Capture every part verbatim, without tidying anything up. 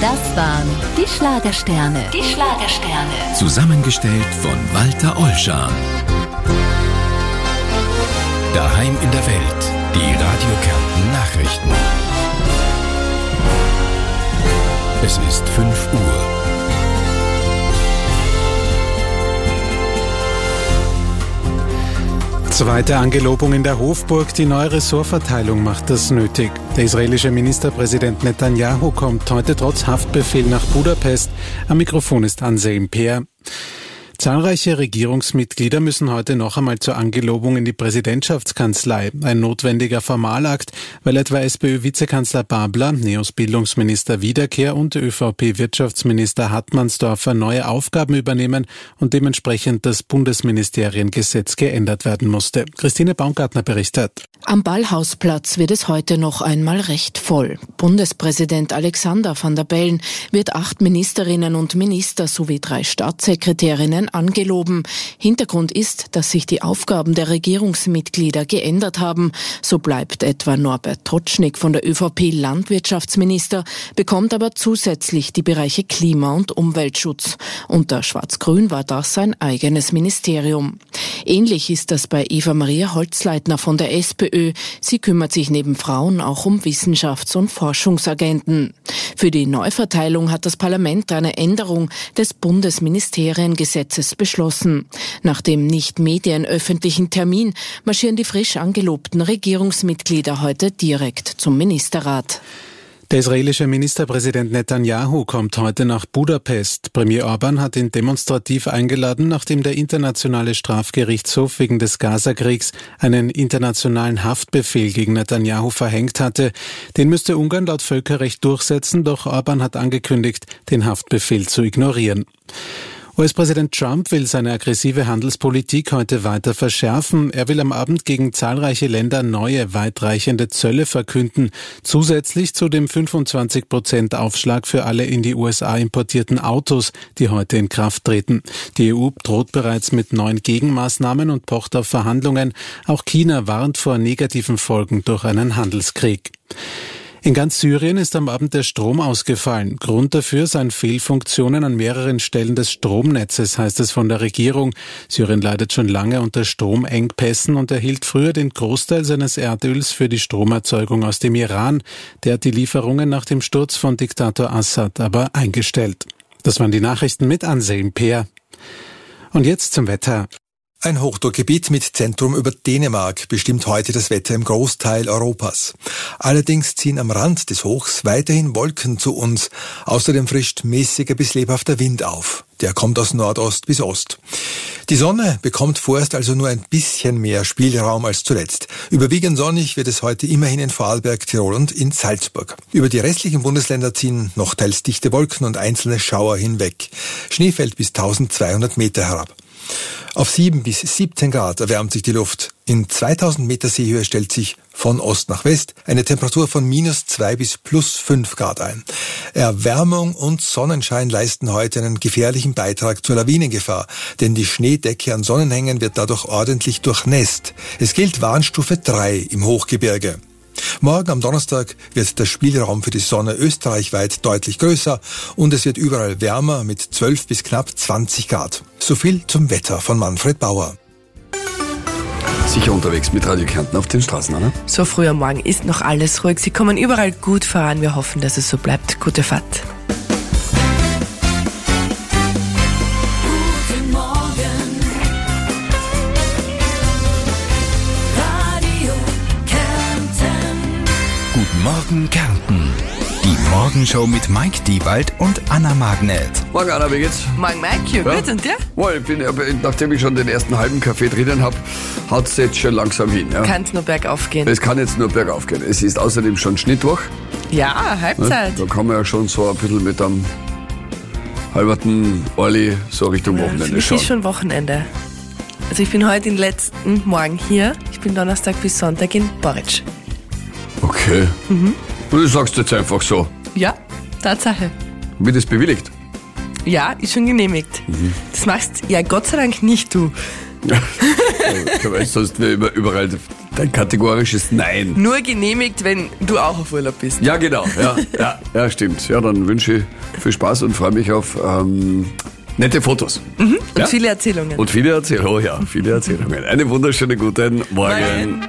Das waren die Schlagersterne. Die Schlagersterne. Zusammengestellt von Walter Ollschan. Daheim in der Welt. Die Radio Kärnten Nachrichten. Es ist fünf Uhr. Zweite Angelobung in der Hofburg. Die neue Ressortverteilung macht das nötig. Der israelische Ministerpräsident Netanyahu kommt heute trotz Haftbefehl nach Budapest. Am Mikrofon ist Anselm Peer. Zahlreiche Regierungsmitglieder müssen heute noch einmal zur Angelobung in die Präsidentschaftskanzlei. Ein notwendiger Formalakt, weil etwa SPÖ-Vizekanzler Babler, Neos Bildungsminister Wiederkehr und ÖVP-Wirtschaftsminister Hartmannsdorfer neue Aufgaben übernehmen und dementsprechend das Bundesministeriengesetz geändert werden musste. Christine Baumgartner berichtet. Am Ballhausplatz wird es heute noch einmal recht voll. Bundespräsident Alexander Van der Bellen wird acht Ministerinnen und Minister sowie drei Staatssekretärinnen angeloben. Hintergrund ist, dass sich die Aufgaben der Regierungsmitglieder geändert haben. So bleibt etwa Norbert Totschnig von der ÖVP Landwirtschaftsminister, bekommt aber zusätzlich die Bereiche Klima- und Umweltschutz. Unter Schwarz-Grün war das sein eigenes Ministerium. Ähnlich ist das bei Eva-Maria Holzleitner von der SPÖ. Sie kümmert sich neben Frauen auch um Wissenschafts- und Forschungsagenten. Für die Neuverteilung hat das Parlament eine Änderung des Bundesministeriengesetzes beschlossen. Nach dem nicht medienöffentlichen Termin marschieren die frisch angelobten Regierungsmitglieder heute direkt zum Ministerrat. Der israelische Ministerpräsident Netanyahu kommt heute nach Budapest. Premier Orban hat ihn demonstrativ eingeladen, nachdem der Internationale Strafgerichtshof wegen des Gazakriegs einen internationalen Haftbefehl gegen Netanyahu verhängt hatte. Den müsste Ungarn laut Völkerrecht durchsetzen, doch Orban hat angekündigt, den Haftbefehl zu ignorieren. U S-Präsident Trump will seine aggressive Handelspolitik heute weiter verschärfen. Er will am Abend gegen zahlreiche Länder neue, weitreichende Zölle verkünden. Zusätzlich zu dem fünfundzwanzig Prozent Aufschlag für alle in die U S A importierten Autos, die heute in Kraft treten. Die E U droht bereits mit neuen Gegenmaßnahmen und pocht auf Verhandlungen. Auch China warnt vor negativen Folgen durch einen Handelskrieg. In ganz Syrien ist am Abend der Strom ausgefallen. Grund dafür seien Fehlfunktionen an mehreren Stellen des Stromnetzes, heißt es von der Regierung. Syrien leidet schon lange unter Stromengpässen und erhielt früher den Großteil seines Erdöls für die Stromerzeugung aus dem Iran. Der hat die Lieferungen nach dem Sturz von Diktator Assad aber eingestellt. Das waren die Nachrichten mit Anselm Peer. Und jetzt zum Wetter. Ein Hochdruckgebiet mit Zentrum über Dänemark bestimmt heute das Wetter im Großteil Europas. Allerdings ziehen am Rand des Hochs weiterhin Wolken zu uns. Außerdem frischt mäßiger bis lebhafter Wind auf. Der kommt aus Nordost bis Ost. Die Sonne bekommt vorerst also nur ein bisschen mehr Spielraum als zuletzt. Überwiegend sonnig wird es heute immerhin in Vorarlberg, Tirol und in Salzburg. Über die restlichen Bundesländer ziehen noch teils dichte Wolken und einzelne Schauer hinweg. Schnee fällt bis eintausendzweihundert Meter herab. Auf sieben bis siebzehn Grad erwärmt sich die Luft. In zweitausend Meter Seehöhe stellt sich von Ost nach West eine Temperatur von minus zwei bis plus fünf Grad ein. Erwärmung und Sonnenschein leisten heute einen gefährlichen Beitrag zur Lawinengefahr, denn die Schneedecke an Sonnenhängen wird dadurch ordentlich durchnässt. Es gilt Warnstufe drei im Hochgebirge. Morgen am Donnerstag wird der Spielraum für die Sonne österreichweit deutlich größer und es wird überall wärmer mit zwölf bis knapp zwanzig Grad. So viel zum Wetter von Manfred Bauer. Sicher unterwegs mit Radio Kärnten auf den Straßen, Anna? So früh am Morgen ist noch alles ruhig. Sie kommen überall gut voran. Wir hoffen, dass es so bleibt. Gute Fahrt. Guten Morgen Kärnten. Die Morgenshow mit Mike Diewald und Anna Magnet. Morgen Anna, wie geht's? Morgen Mike, ja, gut, und dir? Oh, ich bin, nachdem ich schon den ersten halben Kaffee drinnen habe, haut es jetzt schon langsam hin. Ja. Kann es nur bergauf gehen. Es kann jetzt nur bergauf gehen. Es ist außerdem schon Schnittwoch. Ja, Halbzeit. Ja, da kann man ja schon so ein bisschen mit einem halberten Orli so Richtung Wochenende Es schauen. ist schon Wochenende. Also ich bin heute den letzten Morgen hier. Ich bin Donnerstag bis Sonntag in Boric. Okay. Mhm. Und du sagst jetzt einfach so. Ja, Tatsache. Wird es bewilligt? Ja, ist schon genehmigt. Mhm. Das machst ja Gott sei Dank nicht du. Ja, ich weiß, sonst wäre überall Dein kategorisches Nein. Nur genehmigt, wenn du auch auf Urlaub bist. Ja, genau. Ja, ja, ja, stimmt. Ja, dann wünsche ich viel Spaß und freue mich auf ähm, nette Fotos. Mhm. Und ja? viele Erzählungen. Und viele Erzählungen. Oh ja, viele Erzählungen. Einen wunderschönen guten Morgen. Morgen.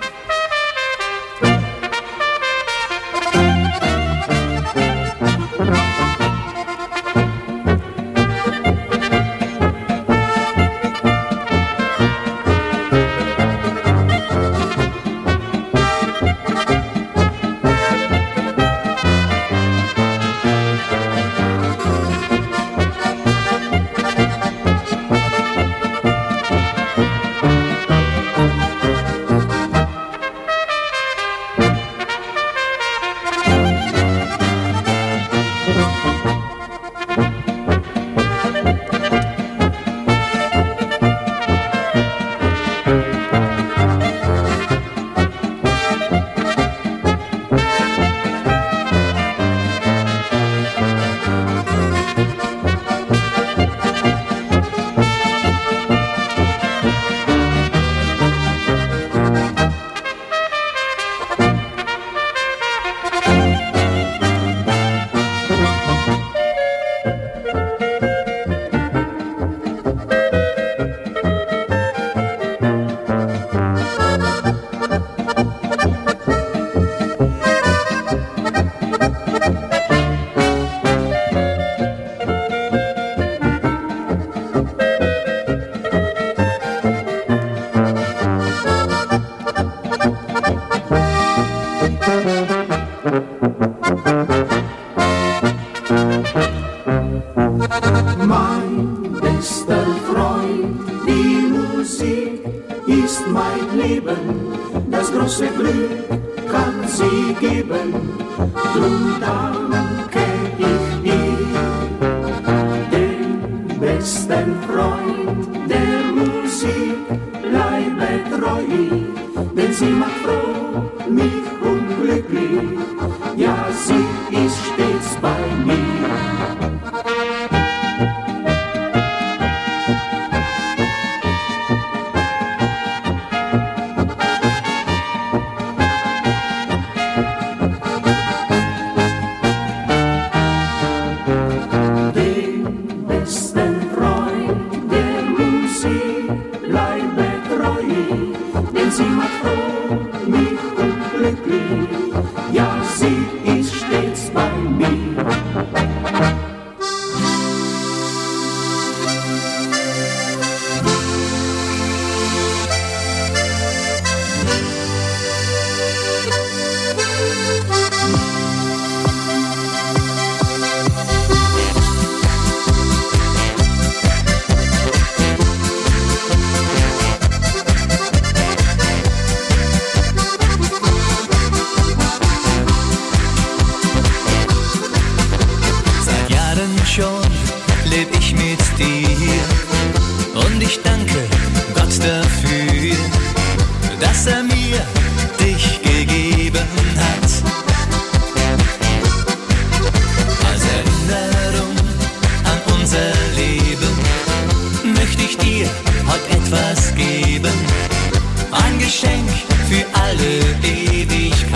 Mein bester Freund, die Musik ist mein Leben, das große Glück kann sie geben, drum danke ich dir. Den besten Freund der Musik bleibe treu, denn sie macht froh mich und glücklich, ja sie ist stets bei mir. Schon leb ich mit dir und ich danke Gott dafür, dass er mir dich gegeben hat. Als Erinnerung an unser Leben möchte ich dir heute etwas geben, ein Geschenk für alle Ewigkeit.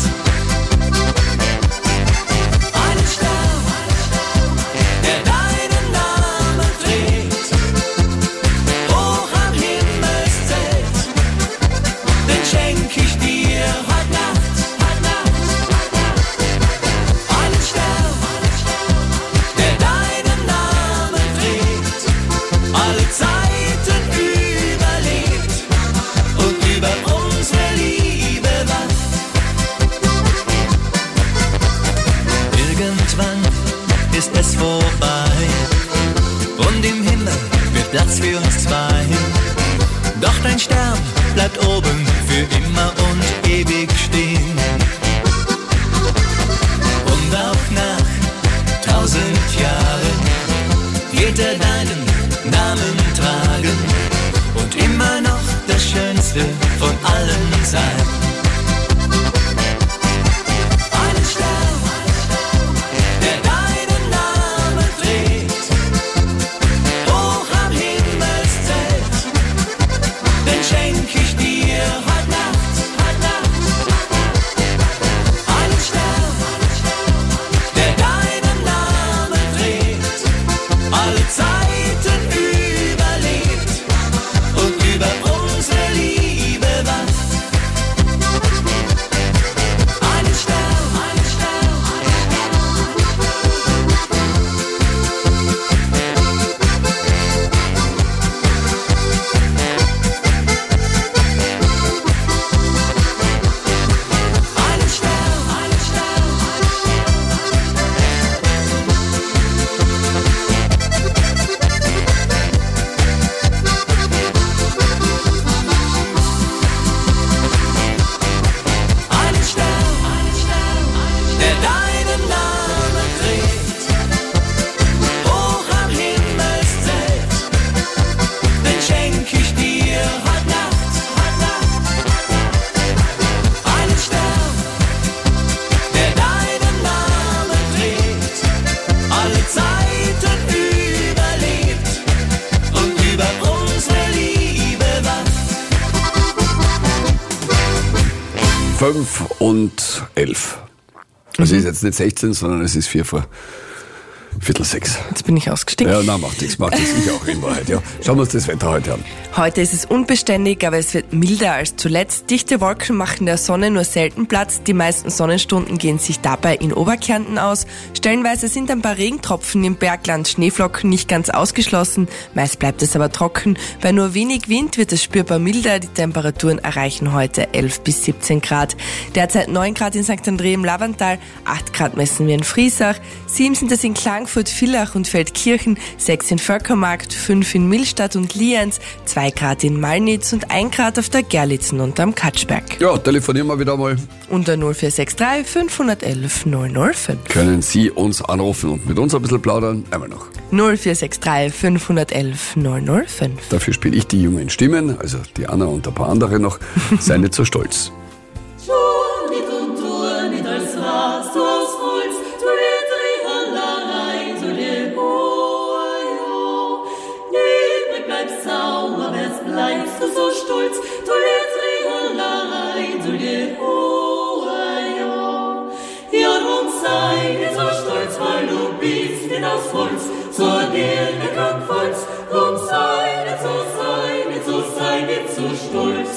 Ist es vorbei und im Himmel wird Platz für uns zwei. Doch dein Stern bleibt oben für immer und ewig stehen. Und auch nach tausend Jahren wird er deinen Namen tragen und immer noch das Schönste von allen sein. Schenk ich dir heute Nacht. fünf und elf. Also Mhm. ist jetzt nicht sechzehn, sondern es ist vier vor Viertel sechs. Jetzt bin ich ausgestiegen. Ja, nein, macht nichts, macht nichts. Ich auch in Wahrheit, ja. Schauen wir uns das Wetter heute an. Heute ist es unbeständig, aber es wird milder als zuletzt. Dichte Wolken machen der Sonne nur selten Platz. Die meisten Sonnenstunden gehen sich dabei in Oberkärnten aus. Stellenweise sind ein paar Regentropfen im Bergland, Schneeflocken nicht ganz ausgeschlossen. Meist bleibt es aber trocken. Bei nur wenig Wind wird es spürbar milder. Die Temperaturen erreichen heute elf bis siebzehn Grad. Derzeit neun Grad in Sankt André im Lavantal, acht Grad messen wir in Friesach, sieben sind es in Klagenfurt, Villach und Feldkirchen, sechs in Völkermarkt, fünf in Millstatt und Lienz, zwei Grad in Malnitz und ein Grad auf der Gerlitzen und am Katschberg. Ja, telefonieren wir wieder mal. Unter null vier sechs drei fünf eins eins null null fünf. Können Sie uns anrufen und mit uns ein bisschen plaudern? Einmal noch. null vier sechs drei fünf eins eins null null fünf. Dafür spiele ich die jungen Stimmen, also die Anna und ein paar andere noch. Sei nicht so stolz. Tu nicht und tu nicht als was du aus Holz, tu nicht Trihalerei, tu nicht Hoajo. Niemand bleibt sauer, wärst bleibst du so stolz, tu nicht Trihalerei, tu nicht Hoajo. Ja, drum sei nicht so stolz, weil du bist nicht aus Holz, zur Dirne kommt Holz, drum sei nicht so, sei nicht so, sei nicht so stolz.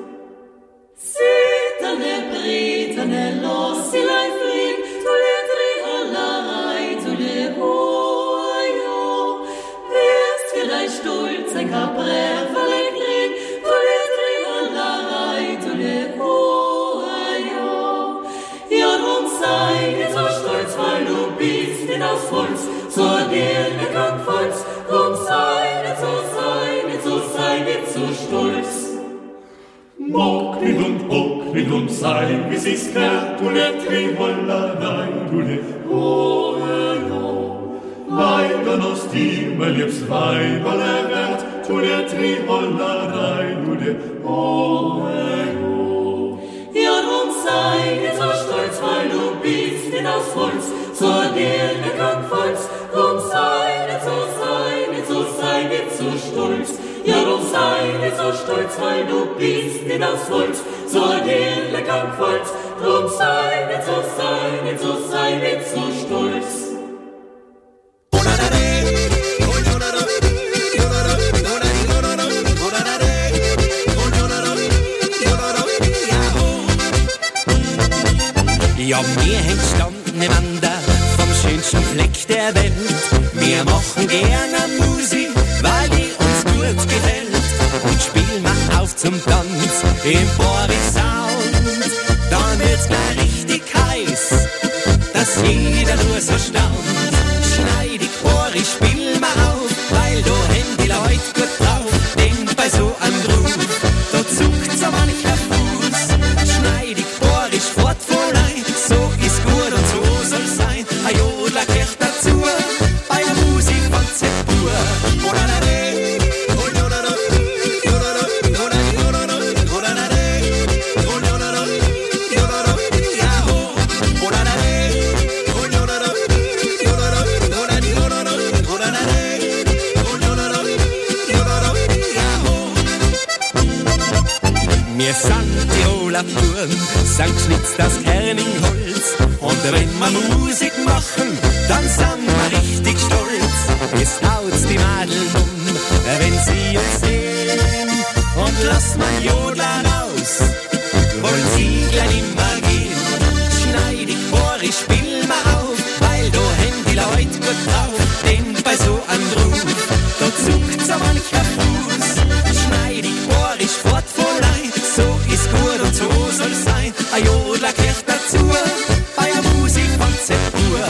Sitterne, Breterne, los, sie leid fliehen, du le Trihalerei, du le Hoajo. Wirst vielleicht stolz, ein Cabrär verlegt liegen, du le Trihalerei, du le Hoajo. Ja, drum sei nicht so stolz, weil du bist nicht aus Holz, zur Dirne kommt Holz, drum sei nicht so, sei nicht so, sei nicht so stolz. Mock nicht und bock nicht und sei, wie sie's gehört, du le Trihalerei, du le Hoajo. Weidern aus dir, mein liebs Weiberle wert, du le Trihalerei, du le Hoajo. Ja, drum sei nicht so stolz, weil du bist nicht aus Holz, zur Dirne kommt Holz, drum sei nicht so, sei nicht so, sei nicht so stolz. Ja, drum sei nicht so stolz, weil du bist nicht aus Holz, zur Dirne kommt Holz, drum sei nicht so, sei nicht so, sei nicht so stolz. Ja, wir hängen standen im Ander vom schönsten Fleck der Welt. Wir machen gerne Musik, weil die uns gut gefällt. Und spielen wir auf zum Tanz im Boris Sound. Dann wird's gleich richtig heiß, dass jeder nur so staunt. Schneidig Boris spielen wir auf, weil da haben die Leute gut drauf. Denn bei so einem Groove, da zuckt so mancher Fuß. Schneidig Boris fort voll ein, so ist gut und so soll sein. Ein Jodler gehört dazu, bei der Musik von Z-Pur. Wir sind Tiroler Buben, sind geschnitzt aus Kerningholz. Und wenn wir Musik machen, dann sind wir richtig stolz. Es haut's die Madeln um, wenn sie uns sehen. Und lass man Jodler raus, wollen sie gleich nimmer gehen. Schneidig Boris, spiel mal auf, weil da haben die Leute gut drauf. Denn bei so einem Groove, da zuckt so mancher Fuß. Schneidig Boris, fort voll ein, so ist gut und so soll sein. Ein Jodler gehört dazu, bei der Musik von Z-Pur.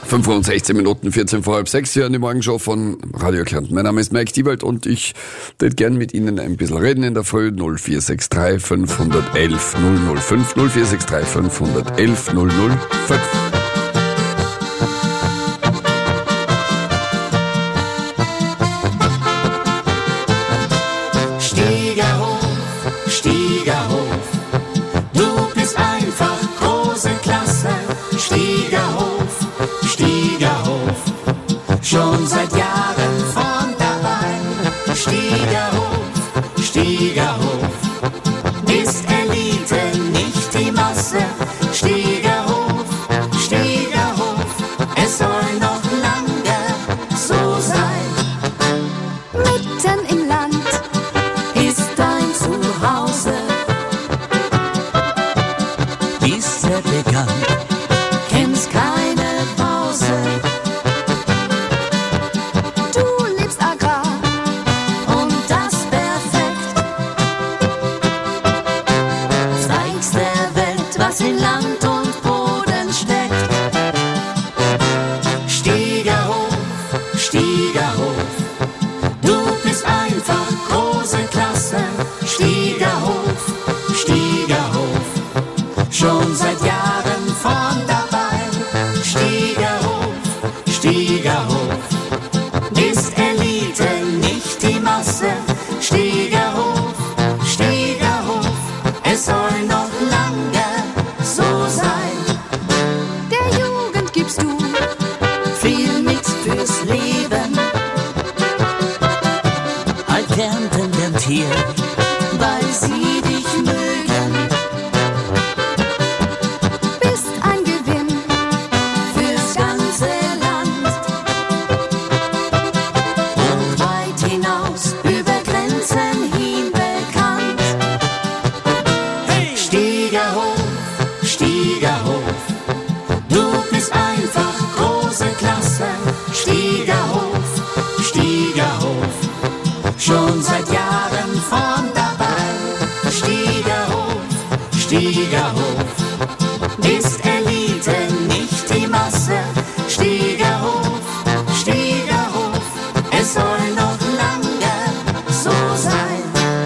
fünfundsechzig Minuten, vierzehn vor halb sechs hier in die Morgenshow von Radio Kärnten. Mein Name ist Mike Diewald und ich würde gern mit Ihnen ein bisschen reden in der Früh. null vier sechs drei fünf eins eins null null fünf null vier sechs drei fünf eins eins null null fünf. Steigerhof, Steigerhof, du bist einfach große Klasse. Steigerhof, Steigerhof, schon seit Jahren vorn dabei. Steigerhof, Steigerhof, ist Elite, nicht die Masse. Steigerhof, Steigerhof, es soll noch lange so sein. Mitten im Land ist dein Zuhause, Ist sehr bekannt, kennst keine Pause. Du liebst Agrar und das perfekt. Zeigst der Welt, was in Land und Boden steckt. Steigerhof, Steigerhof, du bist einfach große Klasse. Steigerhof, Steigerhof, schon seit Jahren vorn dabei. Steigerhof, Steigerhof, ist Elite, nicht die Masse. Steigerhof, Steigerhof, es soll noch lange so sein. Der Jugend gibst du viel mit fürs Leben. halb Kärnten lernt hier, Weil sie dich mögen, bist ein Gewinn fürs ganze Land und weit hinaus über Grenzen hin bekannt. Steigerhof, Steigerhof, du bist einfach große Klasse. Steigerhof, Steigerhof, schon seit Jahren vorn dabei. Steigerhof, Steigerhof, ist Elite, nicht die Masse. Steigerhof, Steigerhof, es soll noch lange so sein.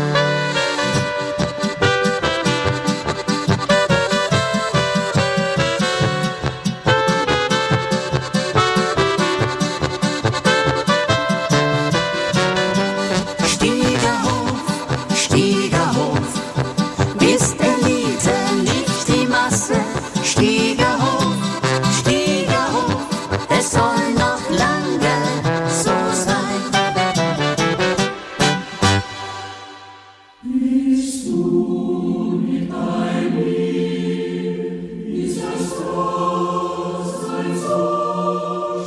Steigerhof, Steigerhof, ist Elite, nicht die Masse. Steigerhof, Steigerhof, es soll noch lange so sein. Bist du mit deinem Lieb, ist das Großsein so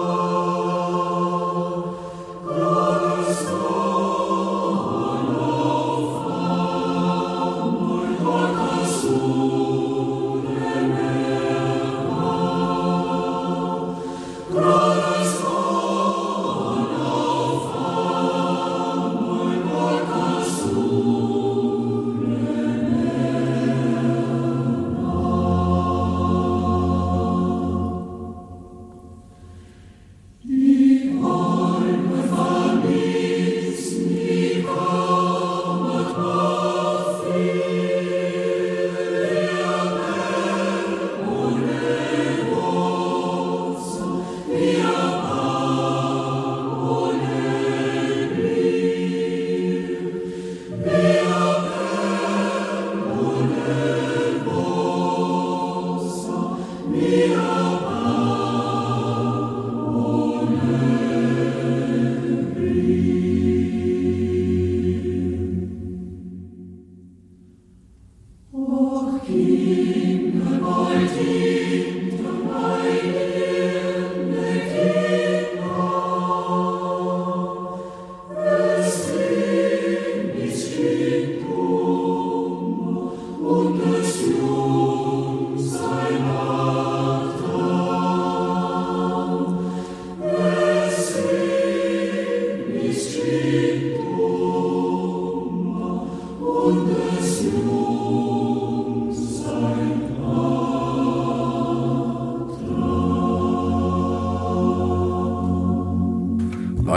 stark. Gottes Sohn auf einmal, Gott hast du den Erbarm. Gottes Sohn auf einmal, Gott hast du die Bäume verließen die Kammer drauf fiel, der Berg ohne Wurzel, der Berg ohne Lieb, der Berg ohne Wurzel, der Och, Kinder, wollt Kinder, meine Kinder, es Kind ist Kindtum und das Jungsein hat Traum. Es Kind ist Kindtum und das Jungsein hat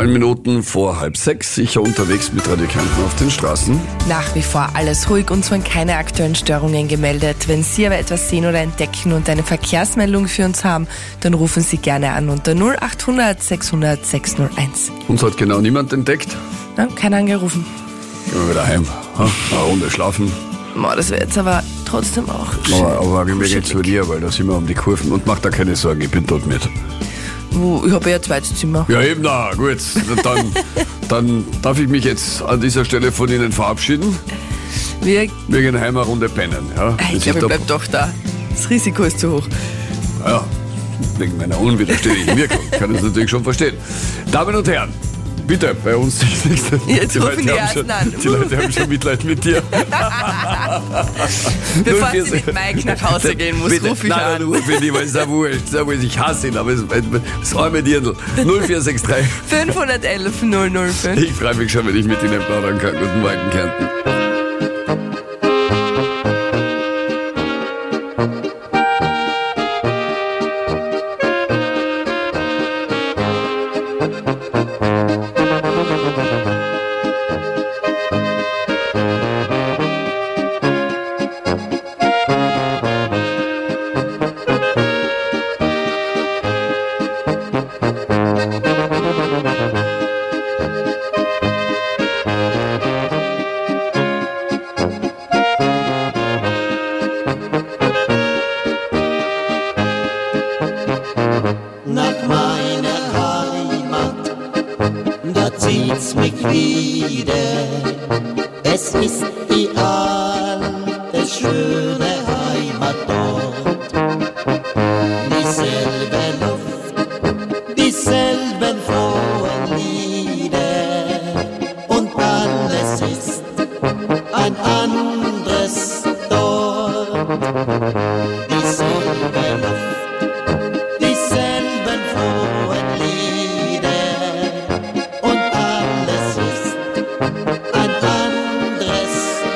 neun Minuten vor halb sechs. Sicher unterwegs mit Radio Kärnten auf den Straßen. Nach wie vor alles ruhig, uns wurden keine aktuellen Störungen gemeldet. Wenn Sie aber etwas sehen oder entdecken und eine Verkehrsmeldung für uns haben, dann rufen Sie gerne an unter null acht hundert sechshundert sechshunderteins. Uns hat genau niemand entdeckt. Na, keiner angerufen. Gehen wir wieder heim. Ha? Eine Runde schlafen. Boah, das wäre jetzt aber trotzdem auch Aber, aber mir geht's zu dir, weil da sind wir um die Kurven. Und mach da keine Sorgen, ich bin dort mit. Oh, ich habe ja ein zweites Zimmer. Ja eben, na gut. Dann, dann darf ich mich jetzt an dieser Stelle von Ihnen verabschieden. Wir, wir gehen heim eine Runde pennen. Ja? Ich glaube, ich bleib doch da. Das Risiko ist zu hoch. Ja, wegen meiner unwiderstehlichen Wirkung. Kann ich das natürlich schon verstehen. Damen und Herren, bitte, bei uns die nächste. Jetzt die rufen Leute die haben ersten schon, an. Die Leute haben schon Mitleid mit dir. Bevor Sie mit Mike nach Hause gehen muss, rufe ich nein, an. Nein, rufe ich nicht, weil es ist ja wurscht. Ist ja wurscht. Ich hasse ihn, aber es ist das arme Dirndl. null vier sechs drei fünfhundertelf null null fünf. Ich freue mich schon, wenn ich mit Ihnen plaudern kann. Guten Morgen, Kärnten. Nach meiner Heimat, da zieht's mich wieder. Es ist die alte, schöne Heimat dort. Dieselbe Luft, dieselben frohen Lieder. Und alles ist ein anderes dort. Dieselbe Luft, dieselben frohen Lieder und alles ist ein anderes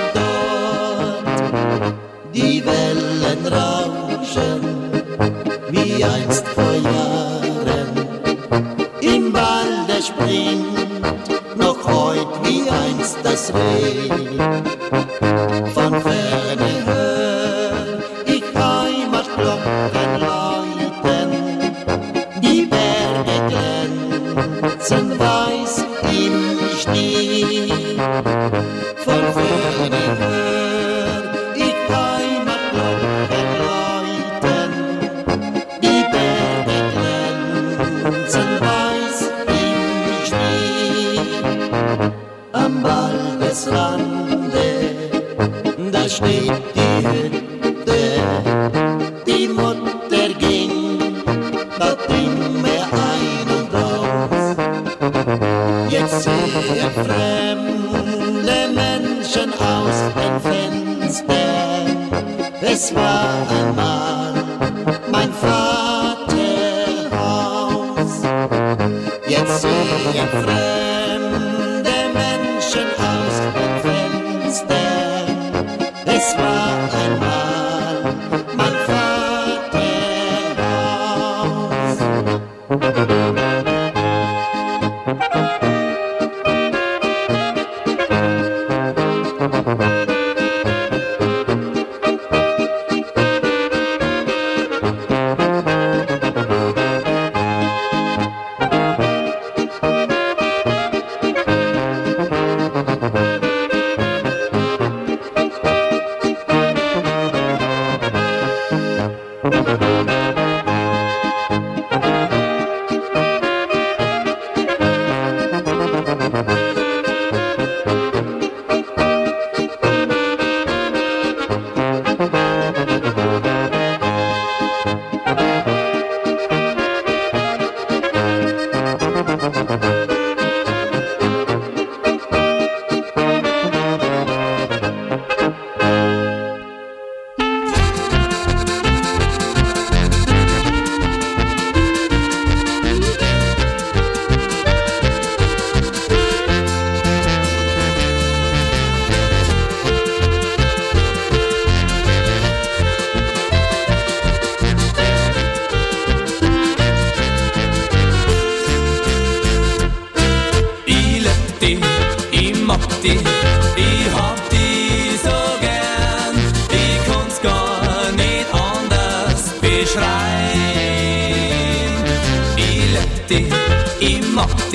dort. Die Wellen rauschen wie einst vor Jahren, im Walde springt noch heut wie einst das Reh. Von ferne hör ich Heimatglocken läuten, die Berge glänzen weiß im Schnee. Von ferne hör ich Heimatglocken läuten, die Berge glänzen weiß im Schnee. Am Waldesrande, da steht die Hütte, die Mutter ging da drin mehr ein und aus. Jetzt sehen fremde Menschen aus dem Fenster. Es war einmal mein Vaterhaus. Jetzt sehen fremde Menschen aus dem Fenster. Es war einmal mein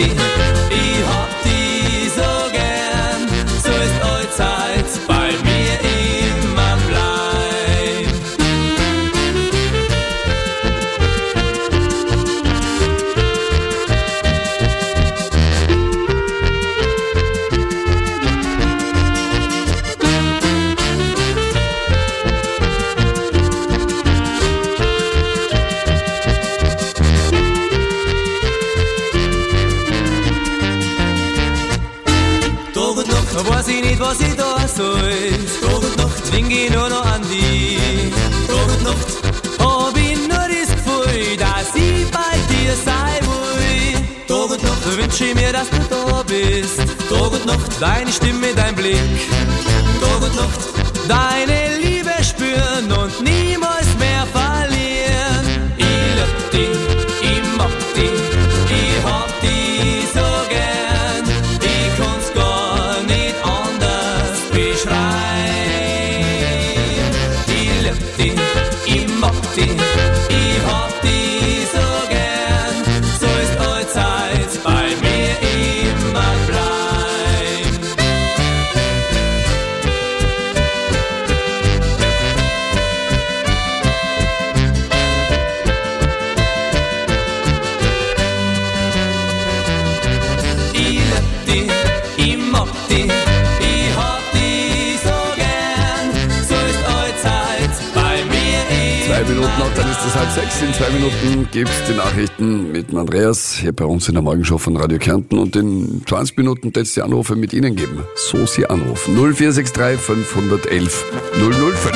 die, ich hab die so gern. So ist allzeit bei mir immer bleib. Da weiß ich nicht, was ich da soll. Tag und Nacht zwing ich nur noch an die. Tag und Nacht hab ich nur das Gefühl, dass ich bei dir sein will. Tag und Nacht wünsch ich mir, dass du da bist. Tag und Nacht deine Stimme, dein Blick. Tag und Nacht deine Liebe spüren und niemals mehr verlieren. Ich lieb dich, ich mag dich, ich hab dich so gern. Ich kann's gar nicht anders beschreiben. Ich lieb dich, ich mag dich, ich hab dich so gern. So ist allzeit bei mir immer bleib. Ich lieb dich, ich mag dich, ich hab dich so gern. So ist allzeit bei mir immer Zwei Minuten noch, dann ist es halb sechs. In zwei Minuten gibt's die Nachrichten mit dem Andreas hier bei uns in der Morgenshow von Radio Kärnten. Und in zwanzig Minuten wird es die Anrufe mit Ihnen geben. So Sie anrufen. null vier sechs drei fünf eins eins null null fünf.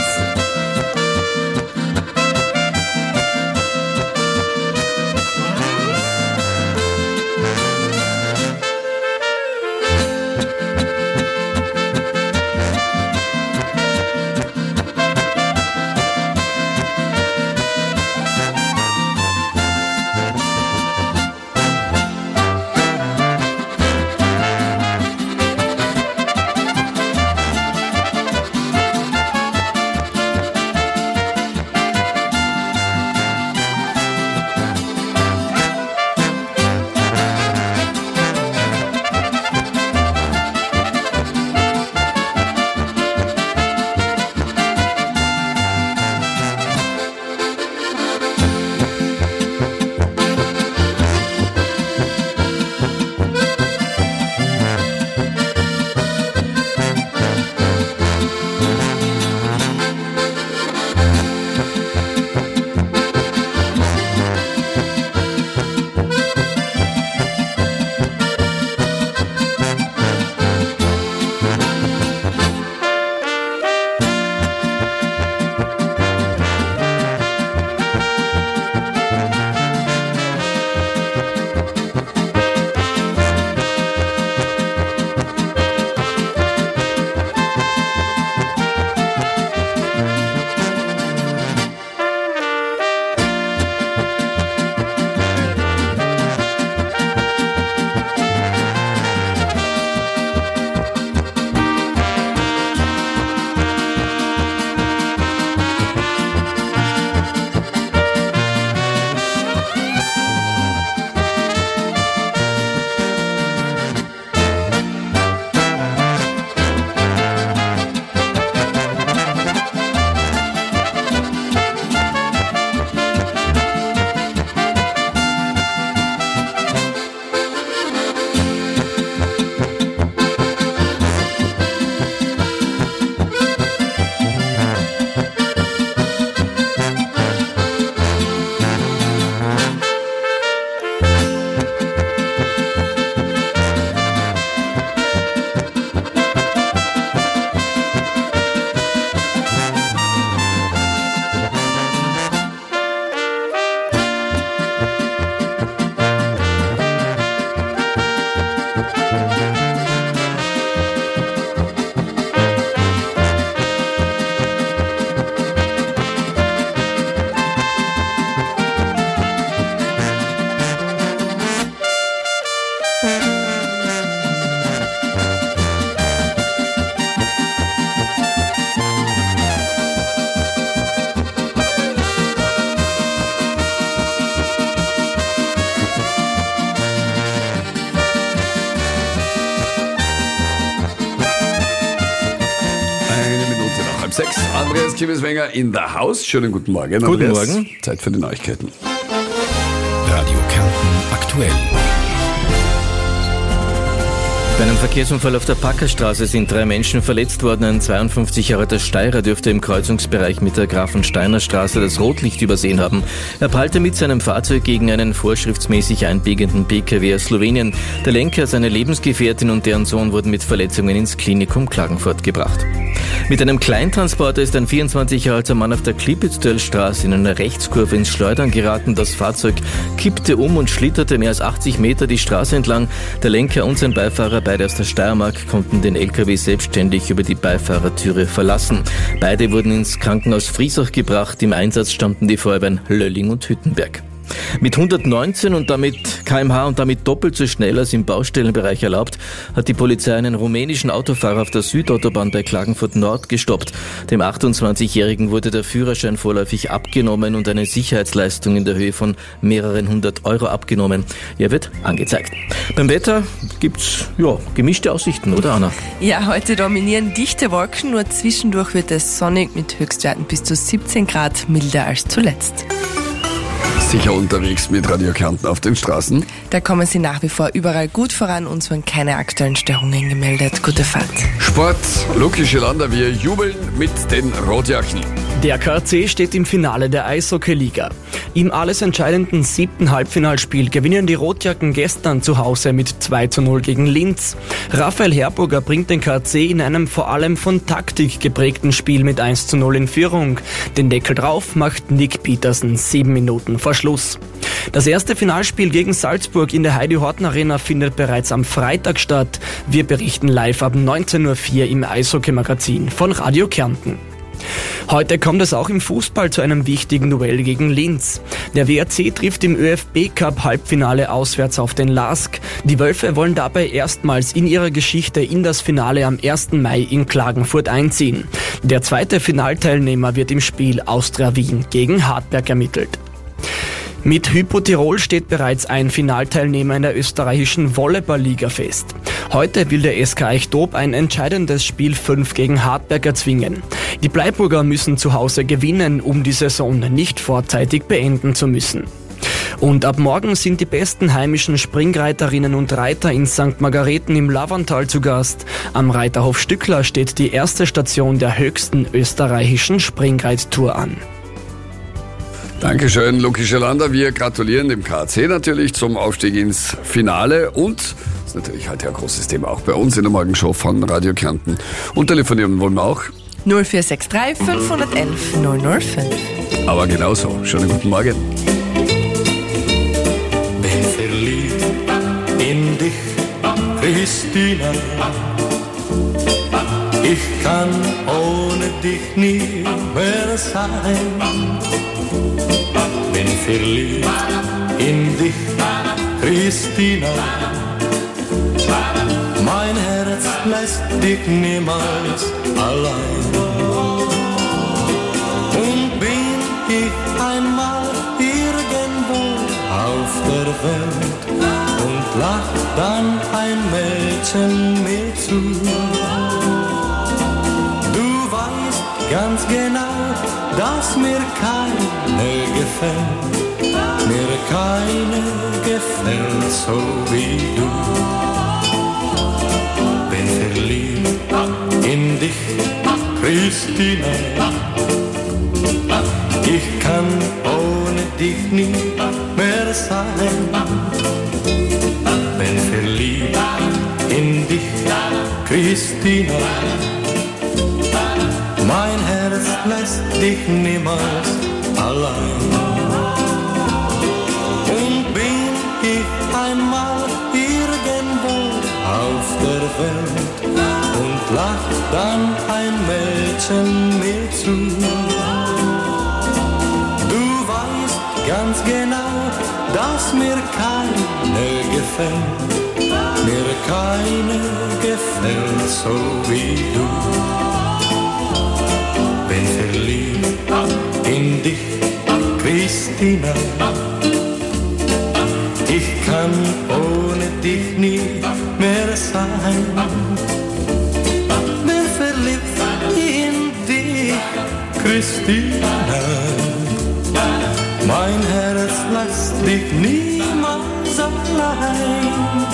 halb sechs. Andreas Kiebeswenger in der Haus. Schönen guten Morgen, Andreas. Guten Morgen. Zeit für die Neuigkeiten. Radio Kärnten aktuell. Bei einem Verkehrsunfall auf der Packerstraße sind drei Menschen verletzt worden. Ein zweiundfünfzig Jahre alter Steirer dürfte im Kreuzungsbereich mit der Grafensteiner Straße das Rotlicht übersehen haben. Er prallte mit seinem Fahrzeug gegen einen vorschriftsmäßig einbiegenden P K W aus Slowenien. Der Lenker, seine Lebensgefährtin und deren Sohn wurden mit Verletzungen ins Klinikum Klagenfurt gebracht. Mit einem Kleintransporter ist ein vierundzwanzig Jahre alter Mann auf der Klippitzdölstraße in einer Rechtskurve ins Schleudern geraten. Das Fahrzeug kippte um und schlitterte mehr als achtzig Meter die Straße entlang. Der Lenker und sein Beifahrer, beide aus der Steiermark, konnten den L K W selbstständig über die Beifahrertüre verlassen. Beide wurden ins Krankenhaus Friesach gebracht. Im Einsatz standen die Feuerwehren Lölling und Hüttenberg. Mit hundertneunzehn und damit Kilometer pro Stunde und damit doppelt so schnell als im Baustellenbereich erlaubt, hat die Polizei einen rumänischen Autofahrer auf der Südautobahn bei Klagenfurt Nord gestoppt. Dem achtundzwanzigjährigen wurde der Führerschein vorläufig abgenommen und eine Sicherheitsleistung in der Höhe von mehreren hundert Euro abgenommen. Er wird angezeigt. Beim Wetter gibt's ja gemischte Aussichten, oder Anna? Ja, heute dominieren dichte Wolken, nur zwischendurch wird es sonnig mit Höchstwerten bis zu siebzehn Grad, milder als zuletzt. Sicher unterwegs mit Radio Kärnten auf den Straßen. Da kommen Sie nach wie vor überall gut voran. Uns wurden keine aktuellen Störungen gemeldet. Gute Fahrt. Sport, Luki Schelander, wir jubeln mit den Rotjacken. Der K C steht im Finale der Eishockey-Liga. Im alles entscheidenden siebten Halbfinalspiel gewinnen die Rotjacken gestern zu Hause mit zwei zu null gegen Linz. Raphael Herburger bringt den K C in einem vor allem von Taktik geprägten Spiel mit eins zu null in Führung. Den Deckel drauf macht Nick Petersen sieben Minuten vor Schluss. Das erste Finalspiel gegen Salzburg in der Heidi-Horten-Arena findet bereits am Freitag statt. Wir berichten live ab neunzehn Uhr vier im Eishockey-Magazin von Radio Kärnten. Heute kommt es auch im Fußball zu einem wichtigen Duell gegen Linz. Der W R C trifft im ÖFB-Cup-Halbfinale auswärts auf den LASK. Die Wölfe wollen dabei erstmals in ihrer Geschichte in das Finale am ersten Mai in Klagenfurt einziehen. Der zweite Finalteilnehmer wird im Spiel Austria Wien gegen Hartberg ermittelt. Mit Hypo Tirol steht bereits ein Finalteilnehmer in der österreichischen Volleyball-Liga fest. Heute will der S K Eichdob ein entscheidendes Spiel fünf gegen Hartberg erzwingen. Die Bleiburger müssen zu Hause gewinnen, um die Saison nicht vorzeitig beenden zu müssen. Und ab morgen sind die besten heimischen Springreiterinnen und Reiter in Sankt Margareten im Lavantal zu Gast. Am Reiterhof Stückler steht die erste Station der höchsten österreichischen Springreittour an. Dankeschön, Luki Schelander. Wir gratulieren dem K C natürlich zum Aufstieg ins Finale und das ist natürlich heute ein großes Thema auch bei uns in der Morgenshow von Radio Kärnten. Und telefonieren wollen wir auch. null vier sechs drei fünf eins eins null null fünf. Aber genauso. Schönen guten Morgen. Bin verliebt in dich, Christina. Ich kann ohne dich nie mehr sein. Bin verliebt in dich, Christina. Mein Herz lässt dich niemals allein. Und bin ich einmal irgendwo auf der Welt und lacht dann ein Mädchen mir zu. Du weißt ganz genau, dass mir keine gefällt, mir keine gefällt so wie du. Bin verliebt in dich, Christina. Ich kann ohne dich nie mehr sein. Bin verliebt in dich, Christina. Mein Herz lässt dich niemals allein. Und bin ich einmal irgendwo auf der Welt und lacht dann ein Mädchen mir zu. Du weißt ganz genau, dass mir keine gefällt, mir keine gefällt so wie du. Bin verliebt in dich, Christina. Ich kann ohne dich nie mehr sein. Bin verliebt in dich. bist immer. Mein Herz lässt dich niemals allein.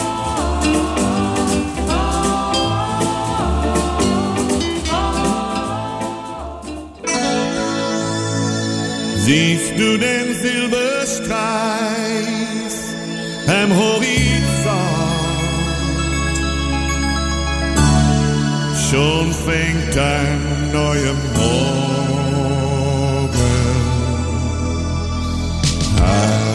Siehst du den Silberstreif am Horizont? Schon fängt ein neuer Morgen an.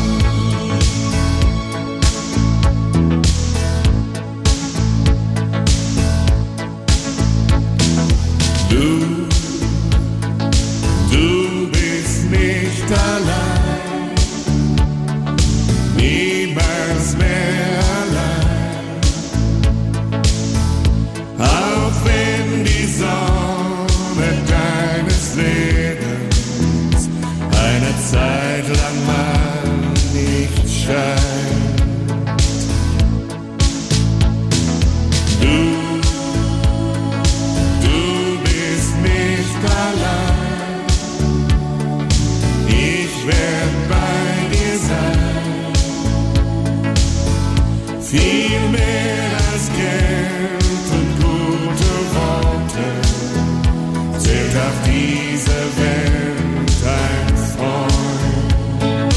Du allein, niemals mehr allein, auch wenn die Sonne deines Lebens eine Zeit lang mal nicht scheint. Du, du bist nicht allein. Ich werd bei dir sein, viel mehr als Geld und gute Worte, zählt auf dieser Welt ein Freund.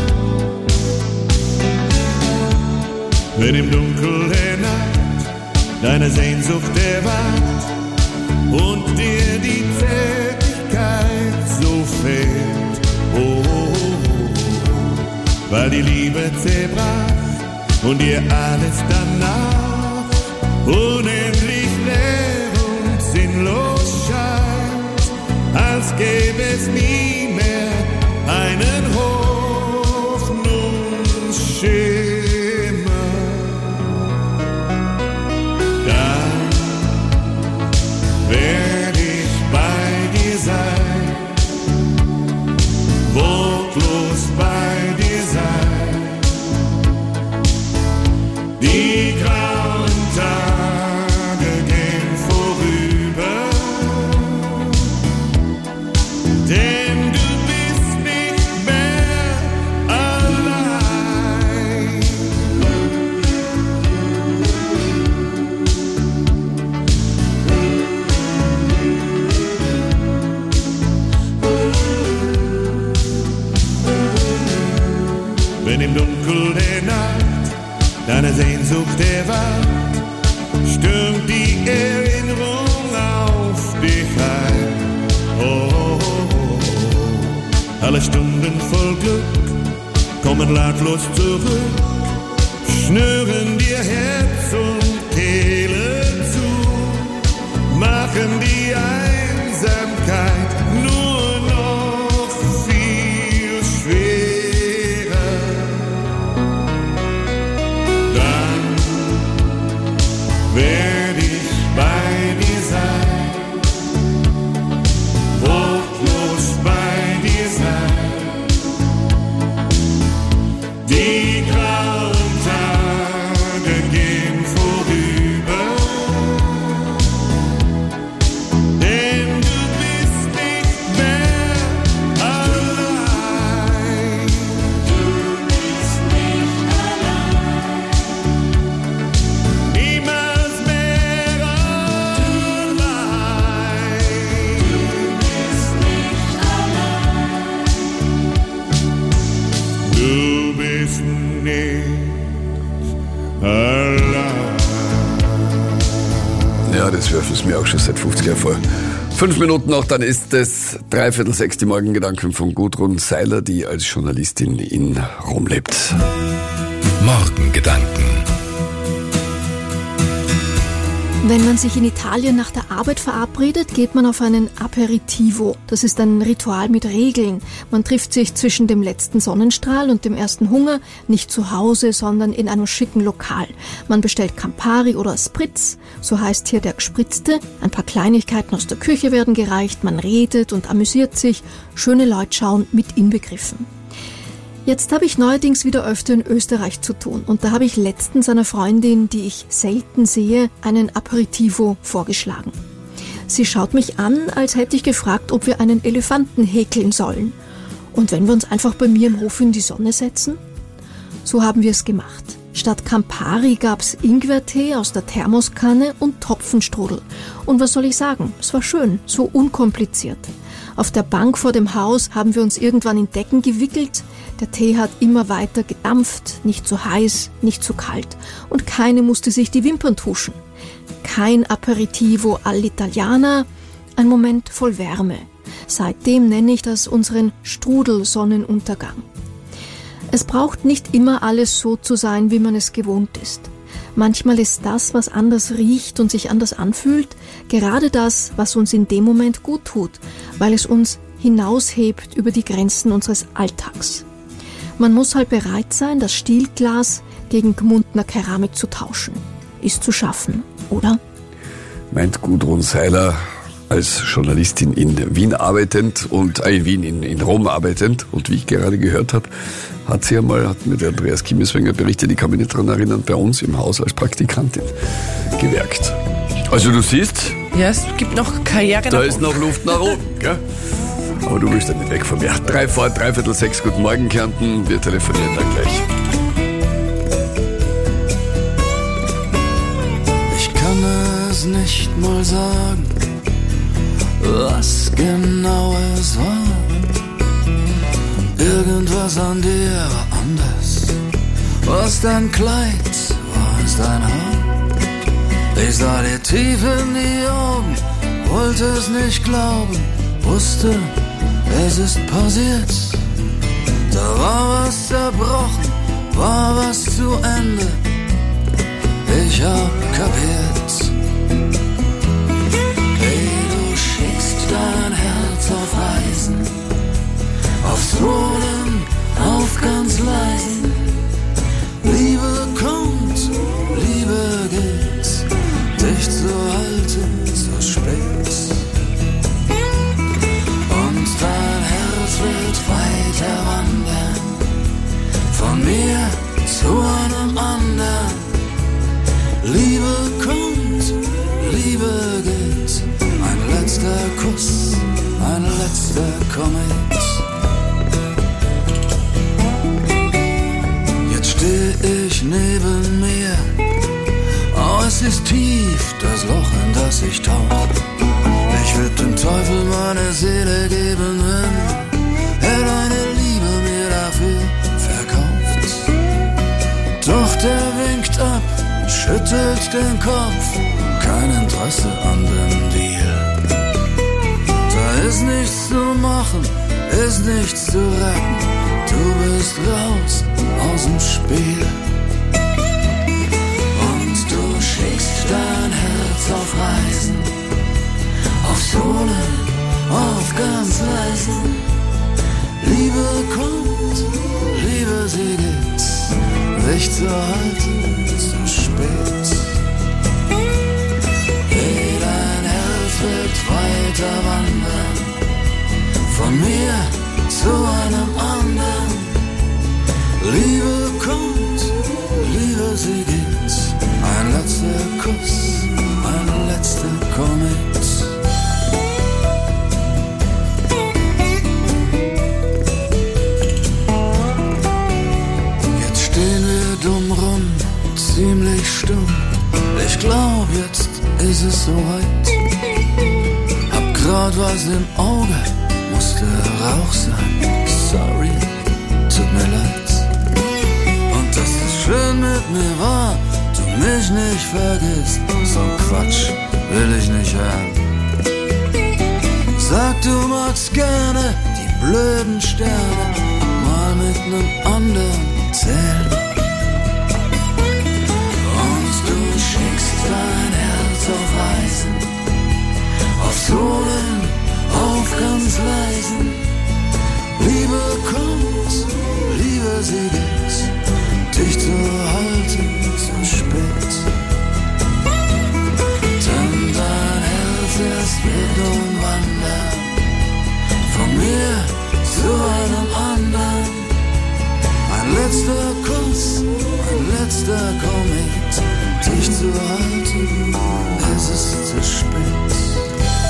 Wenn im Dunkel der Nacht deine Sehnsucht erwacht und dir die Zärtlichkeit so fehlt, oh, oh, oh, weil die Liebe zerbrach und dir alles danach unendlich leer und sinnlos scheint, als gäbe es nie mehr einen Hoffnungsschimmer. Dann werd ich bei dir sein, wortlos bei dir sein. Die grauen Tage gehen vorüber, denn du bist nicht mehr allein. Wenn im Dunkel der Nacht deine Sehnsucht erwacht, stürmt die Erinnerung auf dich ein. Oh, oh, oh, oh. Alle Stunden voll Glück kommen lautlos zurück, schnüren dir Herz und Kehle zu, machen die Einsamkeit nur noch viel schwerer. Dann werd ich bei dir sein, wortlos bei dir sein. Die grauen Tage gehen vorüber, denn du bist nicht mehr allein. Du bist nicht allein. Niemals mehr allein. Du bist nicht allein. Du bist nicht allein. Ja, das werfen sie mir auch schon seit fünfzig Jahren vor. Fünf Minuten noch, dann ist es dreiviertel sechs, die Morgengedanken von Gudrun Seiler, die als Journalistin in Rom lebt. Morgengedanken. Wenn man sich in Italien nach der Arbeit verabredet, geht man auf einen Aperitivo. Das ist ein Ritual mit Regeln. Man trifft sich zwischen dem letzten Sonnenstrahl und dem ersten Hunger, nicht zu Hause, sondern in einem schicken Lokal. Man bestellt Campari oder Spritz, so heißt hier der Gespritzte. Ein paar Kleinigkeiten aus der Küche werden gereicht, man redet und amüsiert sich. Schöne Leute schauen mit inbegriffen. Jetzt habe ich neuerdings wieder öfter in Österreich zu tun und da habe ich letztens einer Freundin, die ich selten sehe, einen Aperitivo vorgeschlagen. Sie schaut mich an, als hätte ich gefragt, ob wir einen Elefanten häkeln sollen. Und wenn wir uns einfach bei mir im Hof in die Sonne setzen? So haben wir es gemacht. Statt Campari gab's Ingwertee aus der Thermoskanne und Topfenstrudel. Und was soll ich sagen? Es war schön, so unkompliziert. Auf der Bank vor dem Haus haben wir uns irgendwann in Decken gewickelt. Der Tee hat immer weiter gedampft, nicht zu heiß, nicht zu kalt. Und keine musste sich die Wimpern tuschen. Kein Aperitivo all'Italiana, ein Moment voll Wärme. Seitdem nenne ich das unseren Strudelsonnenuntergang. Es braucht nicht immer alles so zu sein, wie man es gewohnt ist. Manchmal ist das, was anders riecht und sich anders anfühlt, gerade das, was uns in dem Moment gut tut, weil es uns hinaushebt über die Grenzen unseres Alltags. Man muss halt bereit sein, das Stielglas gegen Gmundner Keramik zu tauschen. Ist zu schaffen, oder? Meint Gudrun Seiler, als Journalistin in Wien arbeitend und äh, in Wien, in, in Rom arbeitend. Und wie ich gerade gehört habe, hat sie einmal, hat mir der Andreas Kimmeswenger berichtet, ich kann mich nicht daran erinnern, bei uns im Haus als Praktikantin gewerkt. Also du siehst... Ja, es gibt noch Karriere nach Da oben. ist noch Luft nach oben, gell? Aber du willst ja nicht weg von mir. Drei vor, dreiviertel sechs, guten Morgen Kärnten, wir telefonieren dann gleich. Ich kann es nicht mal sagen, was genau es war. Irgendwas an dir war anders. Was dein Kleid war, es dein Haar. Ich sah dir tief in die Augen, wollte es nicht glauben, wusste, es ist passiert. Da war was zerbrochen, war was zu Ende. Ich hab kapiert. Hey, du schickst dein Herz auf Reisen, aufs Wohnen, auf ganz leisen. Liebe kommt, Liebe geht, dich zu halten, so spät. Und dein Herz wird weiter wandern, von mir zu einem anderen. Liebe kommt, Liebe geht, ein letzter Kuss, ein letzter Komet. Jetzt steh ich neben mir, oh es ist tief, das Loch, in das ich tauch. Ich würd dem Teufel meine Seele geben, wenn er deine Liebe mir dafür verkauft. Doch der winkt ab, schüttelt den Kopf, kein Interesse an dem Deal. Da ist nichts zu machen, ist nichts zu retten, du bist raus aus dem Spiel. Und du schickst dein Herz auf Reisen, auf Sohlen, auf ganz leisen. Liebe kommt, Liebe sie geht, dich zu halten ist zu spät. Hey, dein Herz wird weiter wandern, von mir zu einem anderen. Liebe kommt, Liebe sie geht, ein letzter Kuss, ein letzter Komet. Jetzt stehen wir dumm rum, ziemlich stumm. Ich glaub, jetzt ist es soweit. Hab grad was im Auge, musste Rauch sein. Sorry, tut mir leid. Und dass es schön mit mir war, du mich nicht vergisst. So ein Quatsch will ich nicht hören. Sag, du magst gerne die blöden Sterne mal mit nem anderen zählen. Dein Herz auf Reisen, auf Sohlen, auf ganz leisen. Liebe kommt, Liebe sie geht, dich zu halten zu spät. Denn dein Herz erst wird umwandern, von mir zu einem anderen. Ein letzter Kuss, ein letzter Komet, dich zu halten, es ist zu spät.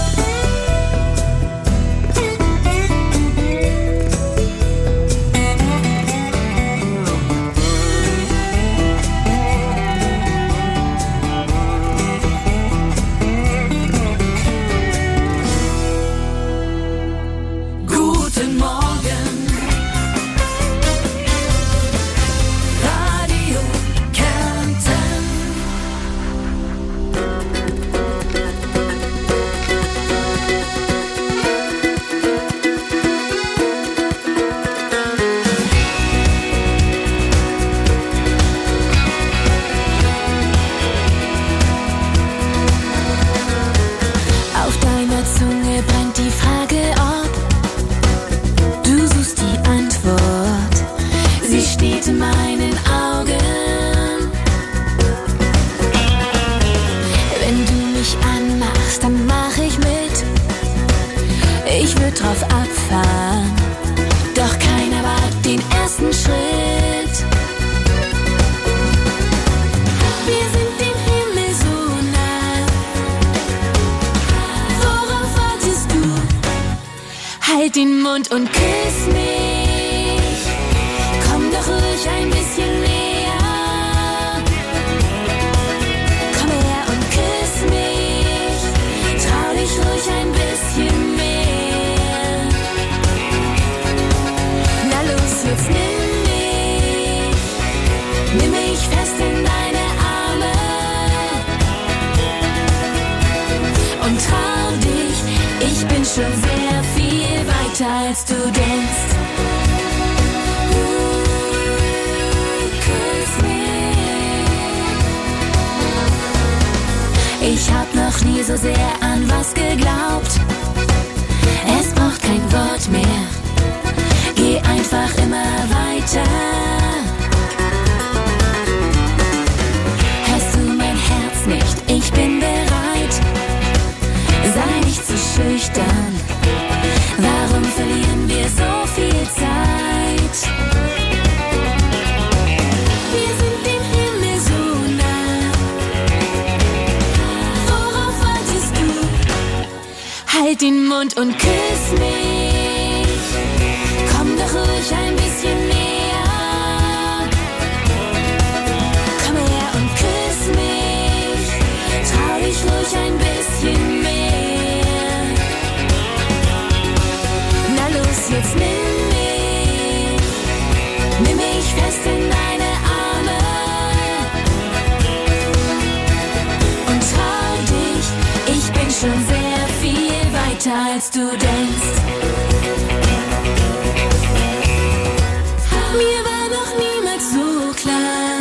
Ich würd drauf abfahren, doch keiner wagt den ersten Schritt. Wir sind dem Himmel so nah. Worauf wartest du? Halt den Mund und küss mich. Komm doch ruhig ein bisschen näher. Komm her und küss mich. Trau dich ruhig ein bisschen mehr. Na los, jetzt nimm mich. Nimm mich fest in deine Arme. Und trau dich, ich bin schon sehr viel weiter als du denkst. Ich hab noch nie so sehr an was geglaubt. Es braucht kein Wort mehr. Geh einfach immer weiter. Hörst du mein Herz nicht? Ich bin bereit. Sei nicht zu schüchtern. Warum verlieren wir so viel Zeit? Wir sind dem Himmel so nah. Worauf wartest du? Halt den Mund und küss mich. Komm doch ruhig ein bisschen näher. Komm her und küss mich. Trau dich ruhig ein bisschen mehr. Na los, jetzt nimm mich. Nimm mich fest in deine Arme. Und trau dich, ich bin schon sehr viel weiter als du denkst. Mir war noch niemals so klar,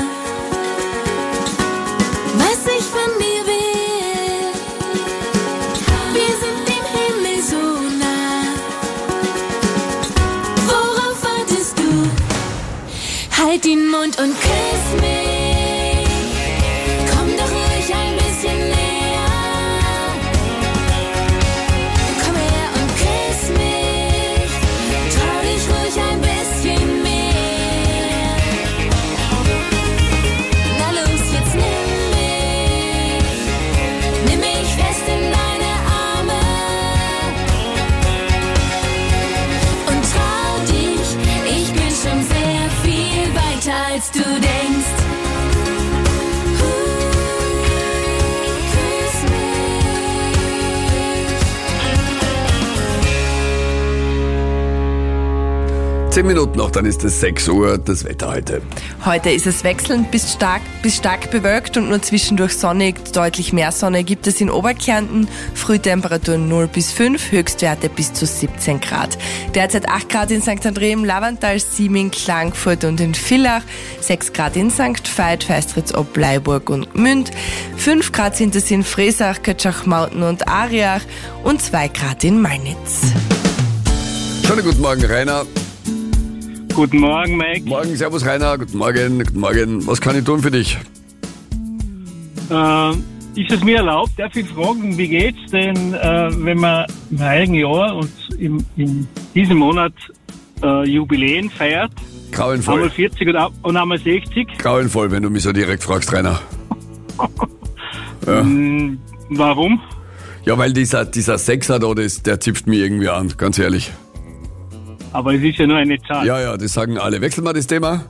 was ich von dir will. Wir sind dem Himmel so nah. Worauf wartest du? Halt den Mund und küss mich. Komm doch ruhig ein bisschen näher. Komm her und küss mich. Trau dich ruhig ein bisschen mehr. Na los, jetzt nimm mich. Nimm mich fest in deine Arme. Und trau dich, ich bin schon sehr viel weiter als du denkst. Küss Zehn Minuten noch, dann ist es sechs Uhr, das Wetter heute. Heute ist es wechselnd bis stark, bis stark bewölkt und nur zwischendurch sonnig. Deutlich mehr Sonne gibt es in Oberkärnten. Frühtemperaturen null bis fünf, Höchstwerte bis zu siebzehn Grad. Derzeit acht Grad in Sankt André im Lavantal, sieben in Klagenfurt und in Villach, sechs Grad in Sankt Veit, Feistritz-Ob, Bleiburg und Gmünd, fünf Grad sind es in Fresach, Kötschach-Mauten und Ariach und zwei Grad in Malnitz. Schönen guten Morgen, Rainer. Guten Morgen, Mike. Morgen, servus Rainer, guten Morgen, guten Morgen. Was kann ich tun für dich? Äh, ist es mir erlaubt, darf ich fragen, wie geht's denn, äh, wenn man im heiligen Jahr und im, in diesem Monat äh, Jubiläen feiert? Grauenvoll. Einmal vierzig und, und einmal sechzig? Grauenvoll, wenn du mich so direkt fragst, Rainer. Ja. Mm, warum? Ja, weil dieser, dieser Sechser da, das, der zipft mich irgendwie an, ganz ehrlich. Aber es ist ja nur eine Zahl. Ja, ja, das sagen alle. Wechseln wir das Thema?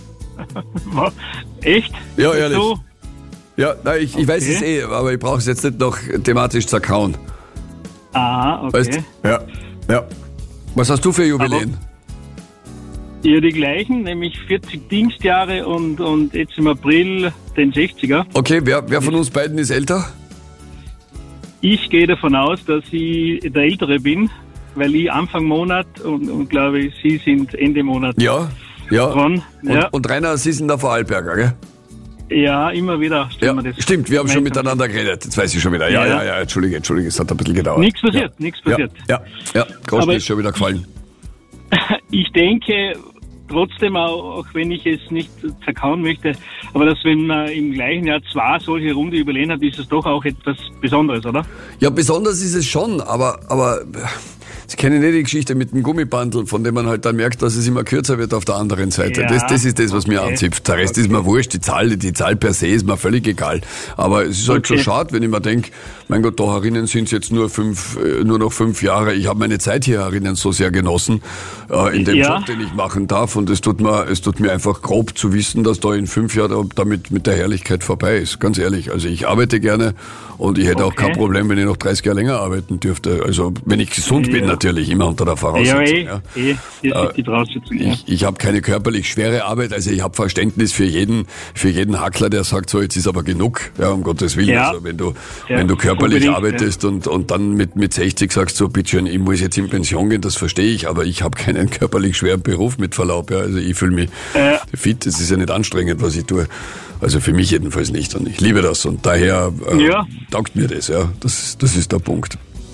Echt? Ja, ehrlich. So? Ja, nein, ich, ich weiß es eh, aber ich brauche es jetzt nicht noch thematisch zerkauen. Ah, okay. Weißt? Ja, ja. Was hast du für Jubiläen? Ja, die gleichen, nämlich vierzig Dienstjahre und, und jetzt im April den sechziger. Okay, wer, wer von uns beiden ist älter? Ich gehe davon aus, dass ich der Ältere bin, weil ich Anfang Monat und, und glaube ich, Sie sind Ende Monat Ja, ja. dran. Und, Ja. und Rainer, Sie sind der Vorarlberger, gell? Ja, immer wieder. Ja, wir das stimmt, wir haben schon gemeinsam. miteinander geredet. Jetzt weiß ich schon wieder. Ja, Ja. ja, ja, Entschuldige, Entschuldige, es hat ein bisschen gedauert. Nichts passiert, ja. nichts passiert. Ja, ja, ja. Groschen Aber- ist schon wieder gefallen. Ich denke trotzdem, auch, auch wenn ich es nicht zerkauen möchte, aber dass wenn man im gleichen Jahr zwei solche runde Jubiläen hat, ist es doch auch etwas Besonderes, oder? Ja, besonders ist es schon, aber, aber Sie kennen nicht die Geschichte mit dem Gummibandel, von dem man halt dann merkt, dass es immer kürzer wird auf der anderen Seite. Ja, das, das ist das, was mir okay. anzipft. Der Rest okay. ist mir wurscht, die Zahl, die Zahl per se ist mir völlig egal. Aber es ist halt okay. so schade, wenn ich mir denke, mein Gott, da herinnen sind es jetzt nur fünf, nur noch fünf Jahre. Ich habe meine Zeit hier herinnen so sehr genossen, äh, in dem ja. Job, den ich machen darf. Und es tut mir, es tut mir einfach grob zu wissen, dass da in fünf Jahren damit mit der Herrlichkeit vorbei ist. Ganz ehrlich. Also ich arbeite gerne und ich hätte okay. auch kein Problem, wenn ich noch dreißig Jahre länger arbeiten dürfte. Also wenn ich gesund ja. bin natürlich, immer unter der Voraussetzung. Ja, eh, eh, das ist die Voraussetzung. Ja. Ich, ich habe keine körperlich schwere Arbeit, also ich habe Verständnis für jeden, für jeden Hackler, der sagt, so jetzt ist aber genug, ja, um Gottes Willen. Ja. Also wenn du, ja. wenn du körperlich Unbedingt, arbeitest ja. und, und dann mit, mit sechzig sagst, so bitteschön, ich muss jetzt in Pension gehen, das verstehe ich, aber ich habe keinen körperlich schweren Beruf mit Verlaub. Ja. Also ich fühle mich ja. fit, es ist ja nicht anstrengend, was ich tue. Also für mich jedenfalls nicht und ich liebe das und daher äh, ja. taugt mir das, ja. Das, das ist der Punkt.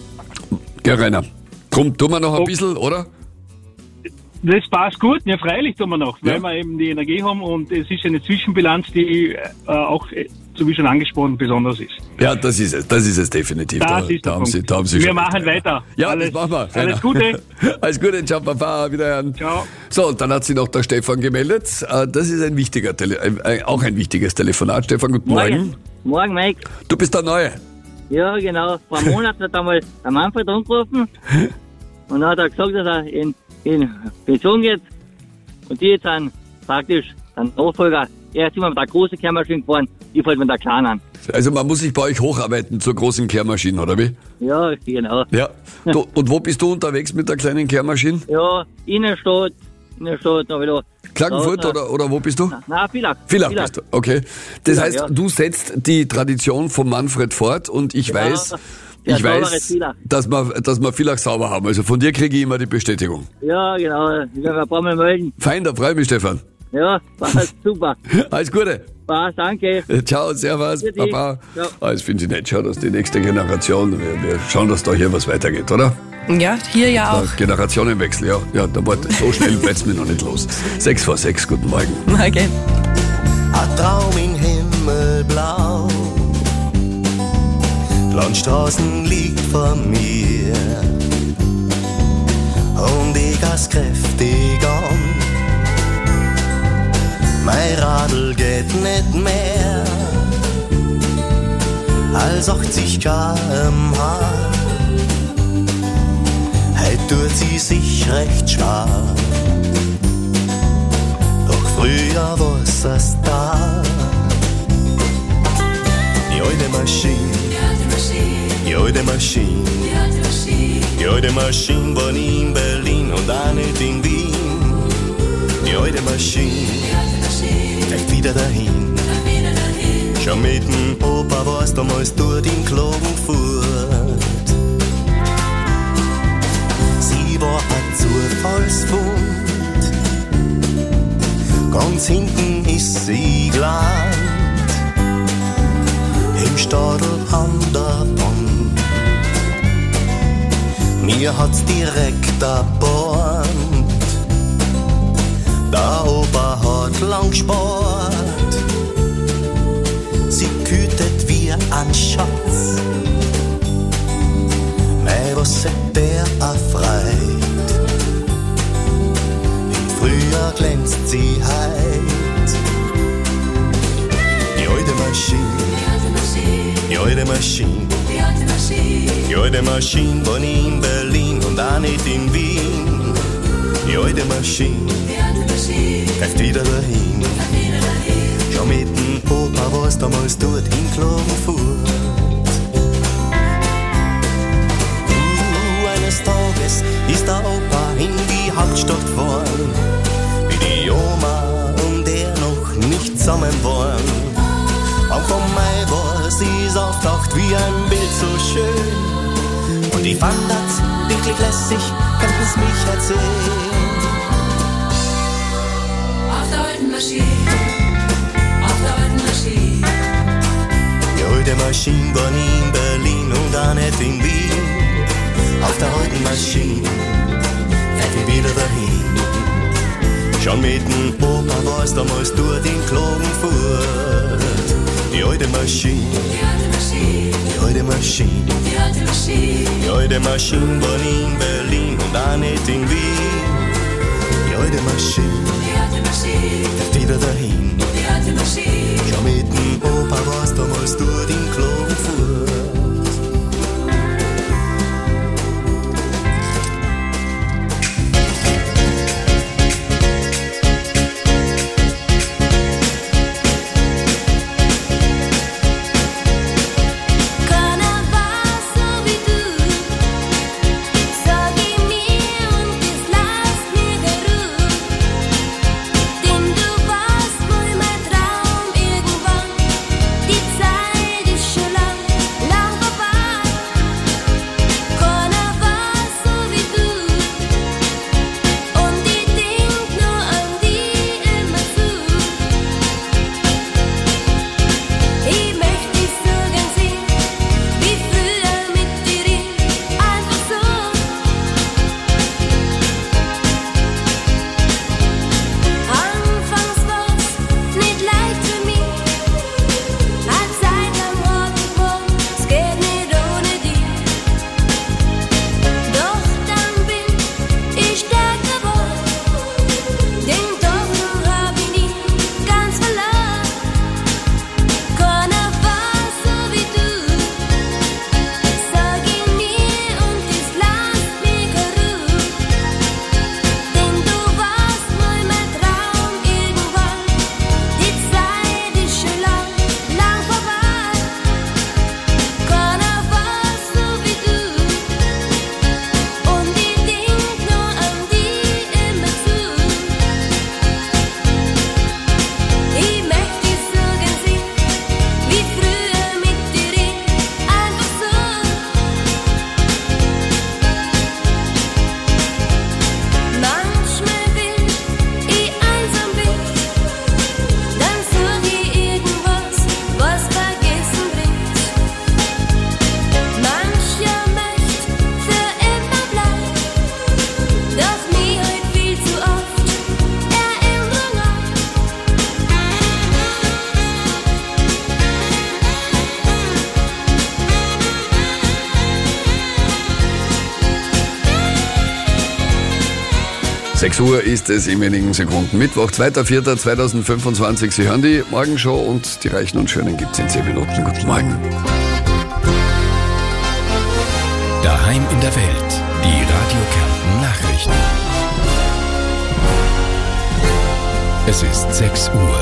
Gell, Rainer? Drum tun wir noch ein okay. bisschen, oder? Das passt gut, ja freilich tun wir noch, weil ja. wir eben die Energie haben und es ist eine Zwischenbilanz, die äh, auch, so wie schon angesprochen, besonders ist. Ja, das ist es, das ist es definitiv. Das da, ist da, haben Sie, da haben Sie wir schon machen recht, weiter. Ja, alles, das machen wir. Alles Rainer. Gute. Alles Gute, ciao, Papa, wiederhören. Ciao. So, und dann hat sich noch der Stefan gemeldet. Das ist ein wichtiger, Tele äh, auch ein wichtiges Telefonat. Stefan, guten Morgen. Morgen, Morgen Mike. Du bist der Neue. Ja, genau. Vor einem Monat hat einmal der Manfred angerufen und dann hat er gesagt, dass er in, in Pension geht. Und die jetzt sind praktisch ein Nachfolger. Er ist immer mit der großen Kehrmaschine gefahren, ich fällt mit der kleinen. Also man muss sich bei euch hocharbeiten zur großen Kehrmaschine, oder wie? Ja, genau. Ja. Du, und wo bist du unterwegs mit der kleinen Kehrmaschine? Ja, Innenstadt, Innenstadt, da wieder. Klagenfurt oder, oder wo bist du? Nein, Villach. Villach bist du, okay. Das Villach, heißt, ja. du setzt die Tradition von Manfred fort und ich Genau. weiß, Der ich weiß, dass wir, dass wir Villach sauber haben. Also von dir kriege ich immer die Bestätigung. Ja, genau. Ich werde ein paar Mal melden. Fein, da freue ich mich, Stefan. Ja, passt super. Alles Gute. Passt, danke. Ciao, servus, Bitte. Baba. Ciao. Ah, das finde ich nett. Schau, dass die nächste Generation, wir, wir schauen, dass da hier was weitergeht, oder? Ja, hier ja auch. Der Generationenwechsel, ja. Ja, da war so schnell bleibt mir noch nicht los. Sechs vor sechs, guten Morgen. Morgen. Ein Traum im Himmelblau. Landstraßen liegt vor mir und ich gas kräftig an. Mein Radl geht nicht mehr als achtzig Kilometer pro Stunde. Heute tut sie sich recht schwer, doch früher war's es da. Die alte Maschine, die alte Maschine, die alte Maschine war nie in Berlin und auch nicht in Wien. Die alte Maschine, vielleicht wieder dahin. Schon mit dem Opa war's damals dort in Klagenfurt. Sie war ein Zufallsfund, ganz hinten ist sie gelandet. Im Stadel an der Wand. Mir hat's direkt erbohrt. Der Opa hat lang gespart. Sie kütet wie ein Schatz. Mei, was hat der erfreut? Im Frühjahr glänzt sie heit. Die alte Maschine, die alte Maschine, die alte Maschine war nie in Berlin und auch nicht in Wien. Die alte Maschine, greift wieder dahin. Schon mit dem Opa war's damals dort in Klagenfurt. Uh, eines Tages ist der Opa in die Hauptstadt gefahren, wie die Oma und er noch nicht zusammen waren. Anfang Mai war sie auftaucht wie ein Bild so schön. Und ich fand das wirklich lässig, könnten's mich erzählen. Auf der alten Maschine, auf der alten Maschine. Die alte Maschine war nie in Berlin und auch nicht in Wien. Auf der alten Maschine fährt ich wieder dahin. Schon mit dem Opa war's damals dort in Klagenfurt. Die alte Maschine, die alte Maschine, die alte Maschine, die alte Maschine war nie in Berlin Maschine, fährt wieder dahin. Schau mit dem Opa, was damals durch den Kloten fuhr. sechs Uhr ist es in wenigen Sekunden. Mittwoch, zweiter vierter zweitausendfünfundzwanzig. Sie hören die Morgenshow und die Reichen und Schönen gibt es in zehn Minuten. Guten Morgen. Daheim in der Welt. Die Radio Kärnten Nachrichten. Es ist sechs Uhr.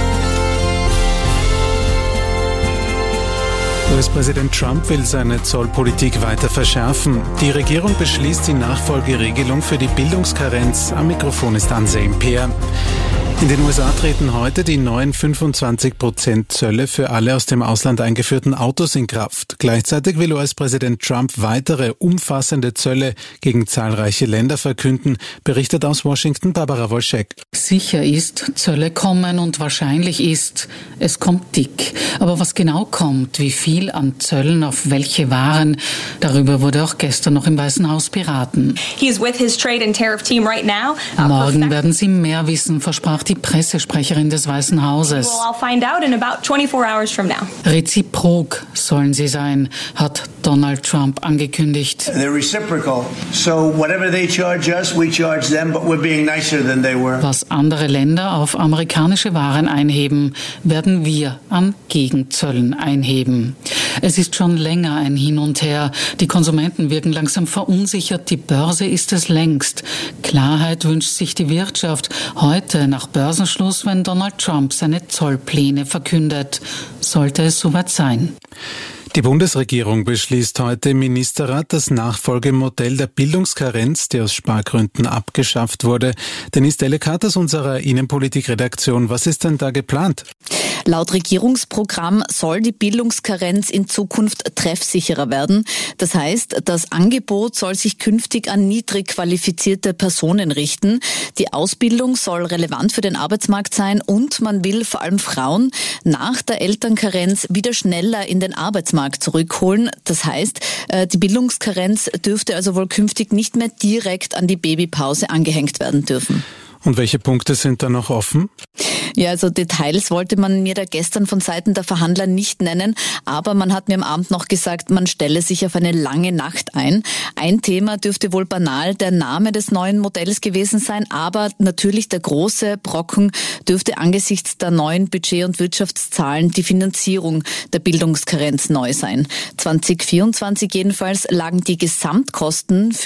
U S-Präsident Trump will seine Zollpolitik weiter verschärfen. Die Regierung beschließt die Nachfolgeregelung für die Bildungskarenz. Am Mikrofon ist Ansem Peer. In den U S A treten heute die neuen fünfundzwanzig Prozent Zölle für alle aus dem Ausland eingeführten Autos in Kraft. Gleichzeitig will U S-Präsident Trump weitere umfassende Zölle gegen zahlreiche Länder verkünden, berichtet aus Washington Barbara Wolschek. Sicher ist, Zölle kommen und wahrscheinlich ist, es kommt dick. Aber was genau kommt, wie viel an Zöllen auf welche Waren, darüber wurde auch gestern noch im Weißen Haus beraten. He's with his trade and tariff team right now. Morgen werden sie mehr wissen, versprach die Pressesprecherin des Weißen Hauses. Well, I'll find out in about twenty-four hours from now. Reziprok sollen sie sein, hat Donald Trump angekündigt. They're reciprocal. So whatever they charge us, we charge them, but we're being nicer than they were. Was andere Länder auf amerikanische Waren einheben, werden wir an Gegenzöllen einheben. Es ist schon länger ein Hin und Her. Die Konsumenten wirken langsam verunsichert. Die Börse ist es längst. Klarheit wünscht sich die Wirtschaft. Heute nach Börsenschluss, wenn Donald Trump seine Zollpläne verkündet. Sollte es soweit sein. Die Bundesregierung beschließt heute im Ministerrat das Nachfolgemodell der Bildungskarenz, die aus Spargründen abgeschafft wurde. Denise Delekat aus unserer Innenpolitik-Redaktion. Was ist denn da geplant? Laut Regierungsprogramm soll die Bildungskarenz in Zukunft treffsicherer werden. Das heißt, das Angebot soll sich künftig an niedrig qualifizierte Personen richten. Die Ausbildung soll relevant für den Arbeitsmarkt sein und man will vor allem Frauen nach der Elternkarenz wieder schneller in den Arbeitsmarkt zurückholen. Das heißt, die Bildungskarenz dürfte also wohl künftig nicht mehr direkt an die Babypause angehängt werden dürfen. Und welche Punkte sind da noch offen? Ja, also Details wollte man mir da gestern von Seiten der Verhandler nicht nennen, aber man hat mir am Abend noch gesagt, man stelle sich auf eine lange Nacht ein. Ein Thema dürfte wohl banal der Name des neuen Modells gewesen sein, aber natürlich der große Brocken dürfte angesichts der neuen Budget- und Wirtschaftszahlen die Finanzierung der Bildungskarenz neu sein. zwanzig vierundzwanzig jedenfalls lagen die Gesamtkosten für